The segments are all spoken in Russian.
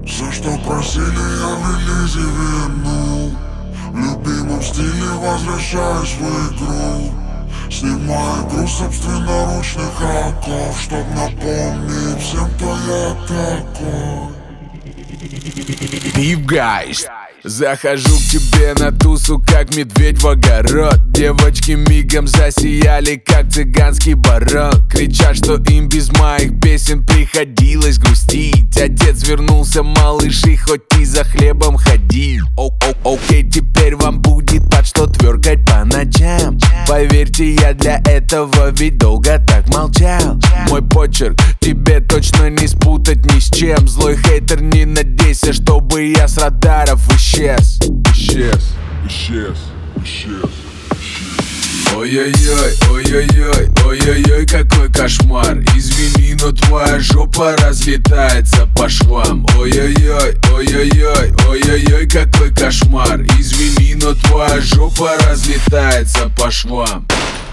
Все, что просили, я в релизе вернул. В любимом стиле возвращаюсь в игру. Снимаю груз собственноручных оков, чтоб напомнить всем, кто я такой. Пивгайст. Захожу к тебе на тусу, как медведь в огород. Девочки мигом засияли, как цыганский барон. Кричат, что им без моих песен приходилось грустить. Отец вернулся, малыши, хоть и за хлебом ходил. Окей, теперь вам будет под что тверкать по ночам. Поверьте, я для этого ведь долго так молчал. Мой почерк тебе точно не спутать ни с чем. Злой хейтер, не надейся, чтобы я с радаров исчез. Ой-ой-ой, ой-ой-ой, ой-ой-ой, какой кошмар. Извини, но твоя жопа разлетается по швам. Ой-ой-ой, ой-ой-ой, ой-ой-ой, какой кошмар. Извини, но твоя жопа разлетается по швам.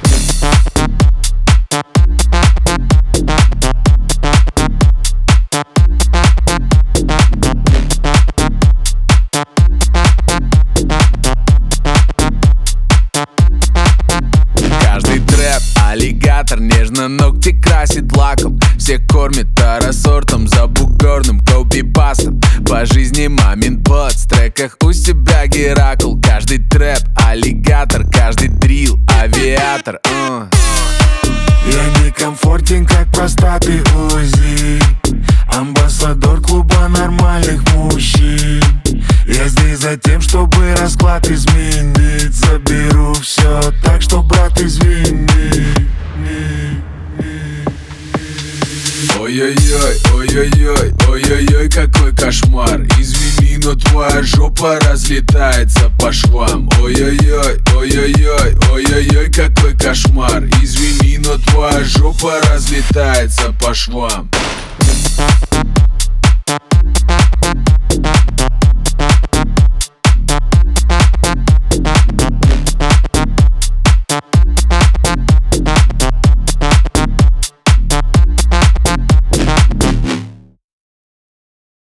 Аллигатор нежно ногти красит лаком. Всех кормит тарасортом, забугорным копипастом. По жизни мамин бот, в треках у себя Геракл. Каждый трэп аллигатор, каждый дрил авиатор. Я некомфортен, как простатый УЗИ. Амбассадор клуба нормальных мужчин. Я здесь за тем, чтобы расклад изменить. Заберу все так, что, брат, извини. Ой-ой-ой, ой-ой-ой, ой-ой-ой, какой кошмар. Извини, но твоя жопа разлетается по швам. Ой-ой-ой, ой-ой-ой, ой-ой-ой, какой кошмар. Извини, но твоя жопа разлетается по швам.